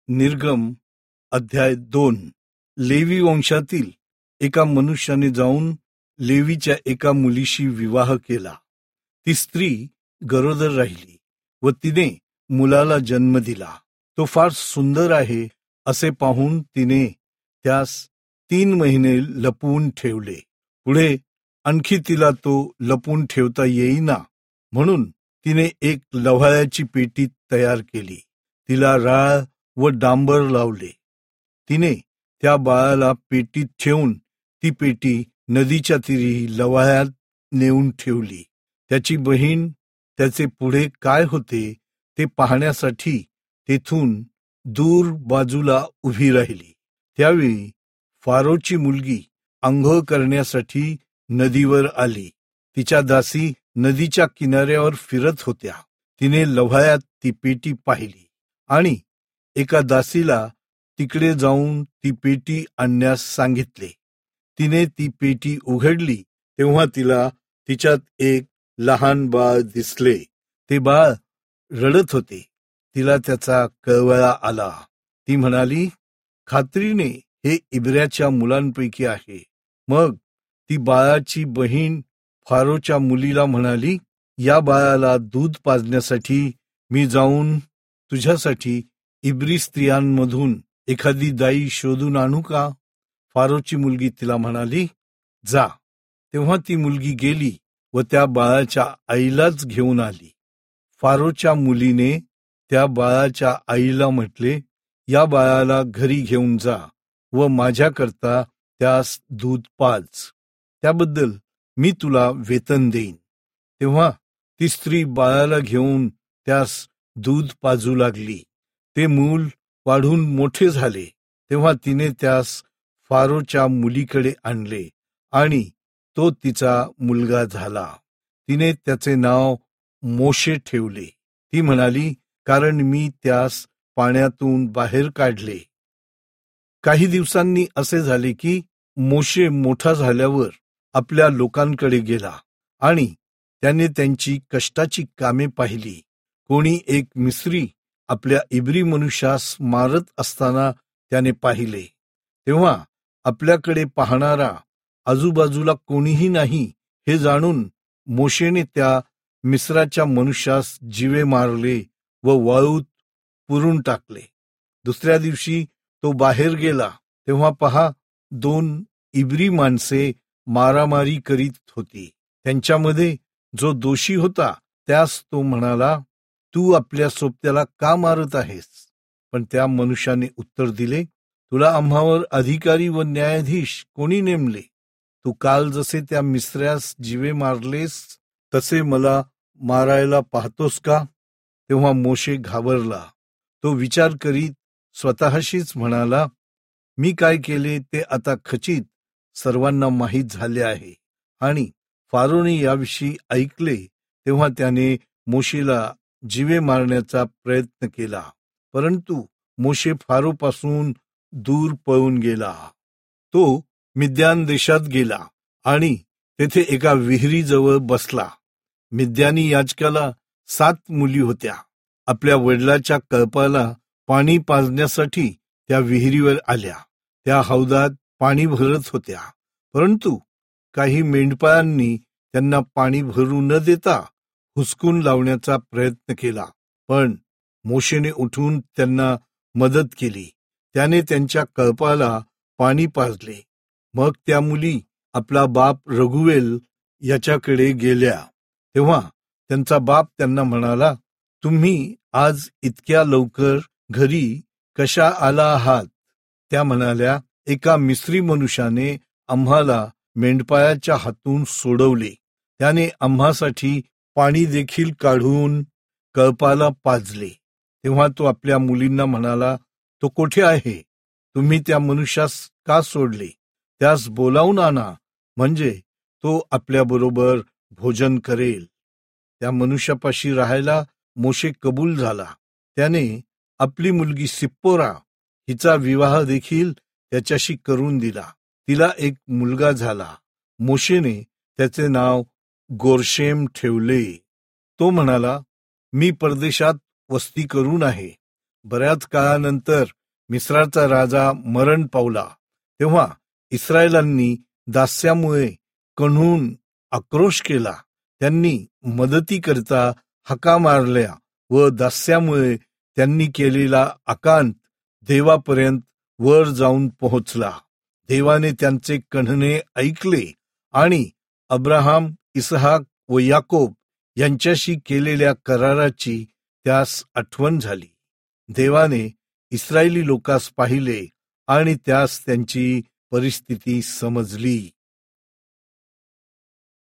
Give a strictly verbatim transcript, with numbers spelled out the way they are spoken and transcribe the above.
निर्गम अध्याय दोन. लेवी वंशातील एका मनुष्याने जाऊन लेवीच्या एका मुलीशी विवाह केला. ती स्त्री गरोदर राहिली व तिने मुलाला जन्म दिला. तो फार सुंदर आहे असे पाहून तिने त्यास तीन महिने लपवून ठेवले. पुढे आणखी तिला तो लपवून ठेवता येईना म्हणून तिने एक लव्हाळ्याची पेटी तयार केली. तिला राळ व डांबर लावले. तिने त्या बाळाला पेटीत ठेवून ती पेटी नदीच्या तीरी लव्हाळ्यात नेऊन ठेवली. त्याची बहीण त्याचे पुढे काय होते ते पाहण्यासाठी तेथून दूर बाजूला उभी राहिली. त्यावेळी फारोची मुलगी आंघोळ करण्यासाठी नदीवर आली. तिच्या दासी नदीच्या किनाऱ्यावर फिरत होत्या. तिने लव्हाळ्यात ती पेटी पाहिली आणि एका दासीला तिकडे जाऊन ती पेटी आणण्यास सांगितले. तिने ती पेटी उघडली तेव्हा तिला तिच्यात एक लहान बाळ दिसले. ते बाळ रडत होते. तिला त्याचा कळवळा आला. ती म्हणाली, खात्रीने हे इब्र्याच्या मुलांपैकी आहे. मग ती बाळाची बहीण फारोच्या मुलीला म्हणाली, या बाळाला दूध पाजण्यासाठी मी जाऊन तुझ्यासाठी इब्री स्त्रियांमधून एखादी दाई शोधून आणू का? फारोची मुलगी तिला म्हणाली, जा. तेव्हा ती मुलगी गेली व त्या बाळाच्या आईलाच घेऊन आली. फारोच्या मुलीने त्या बाळाच्या आईला म्हटले, या बाळाला घरी घेऊन जा व माझ्याकरता त्यास दूध पाज. त्याबद्दल मी तुला वेतन देईन. तेव्हा ती स्त्री बाळाला घेऊन त्यास दूध पाजू लागली. ते मूल वाढून मोठे झाले तेव्हा तिने त्यास फारोच्या मुलीकडे आणले आणि तो तिचा मुलगा झाला. तिने त्याचे नाव मोशे ठेवले. ती म्हणाली, कारण मी त्यास पाण्यातून बाहेर काढले. काही दिवसांनी असे झाले की मोशे मोठा झाल्यावर आपल्या लोकांकडे गेला आणि त्याने त्यांची कष्टाची कामे पाहिली. कोणी एक मिस्री आपल्या इब्री मनुष्यास मारत असताना त्याने पाहिले. तेव्हा आपल्याकडे पाहणारा आजूबाजूला कोणीही नाही हे जाणून मोशेने त्या मिस्राच्या मनुष्यास जीवे मारले व वाळूत पुरून टाकले. दुसऱ्या दिवशी तो बाहेर गेला तेव्हा पहा, दोन इब्री माणसे मारामारी करीत होती. त्यांच्यामध्ये जो दोषी होता त्यास तो म्हणाला, तू आपल्या सोबत्याला का मारत आहेस? पण त्या मनुष्याने उत्तर दिले, तुला आम्हावर अधिकारी व न्यायाधीश कोणी नेमले? तू काल जसे त्या मिस्रास जीवे मारलेस तसे मला मारायला पाहतोस का? तेव्हा मोशे घाबरला. तो विचार करीत स्वतःशीच म्हणाला, मी काय केले ते आता खचित सर्वांना माहीत झाले आहे. आणि फारोने याविषयी ऐकले तेव्हा त्याने मोशेला जीवे मारण्याचा प्रयत्न केला. परंतु मोशे फारोपासून दूर पळून गेला. तो मिद्यान देशात गेला आणि तेथे एका विहिरीजवळ बसला. मिद्यानी याजकाला सात मुली होत्या. आपल्या वडिलाच्या कळपाला पाणी पाजण्यासाठी त्या विहिरीवर आल्या. त्या हौदात पाणी भरत होत्या. परंतु काही मेंढपाळांनी त्यांना पाणी भरू न देता हुसकून लावण्याचा प्रयत्न केला. पण मोशेने उठून त्यांना मदत केली. त्याने त्यांच्या कळपाला पाणी पाजले. मग त्या मुली आपला बाप रघुवेल याच्याकडे गेल्या. तेव्हा त्यांचा बाप त्यांना म्हणाला, तुम्ही आज इतक्या लवकर घरी कशा आला आहात? त्या म्हणाल्या, एका मिस्री मनुष्याने आम्हाला मेंढपाळाच्या हातून सोडवले. त्याने आम्हासाठी पाणी देखील काढून कळपाला पाजले. तेव्हा तो आपल्या मुलींना म्हणाला, तो कोठे आहे? तुम्ही त्या मनुष्यास का सोडले? त्यास बोलावून आणा, म्हणजे तो आपल्याबरोबर भोजन करेल. त्या मनुष्यापाशी राहायला मोशे कबूल झाला. त्याने आपली मुलगी सिप्पोरा हिचा विवाह देखील त्याच्याशी करून दिला. तिला एक मुलगा झाला. मोशेने त्याचे नाव गोर्शेम ठेवले. तो म्हणाला, मी परदेशात वस्ती करून आहे. बऱ्याच काळानंतर मिस्राचा राजा मरण पावला तेव्हा इस्रायलांनी दास्यामुळे कण्हून आक्रोश केला. त्यांनी मदतीकरता हाका मारल्या व दास्यामुळे त्यांनी केलेला आकांत देवापर्यंत वर जाऊन पोहोचला. देवाने त्यांचे कण्हणे ऐकले आणि अब्राहाम, इसहाक व याकोब यांच्याशी केलेल्या कराराची त्यास आठवण झाली. देवाने इस्रायली लोकास पाहिले आणि त्यास त्यांची परिस्थिती समजली.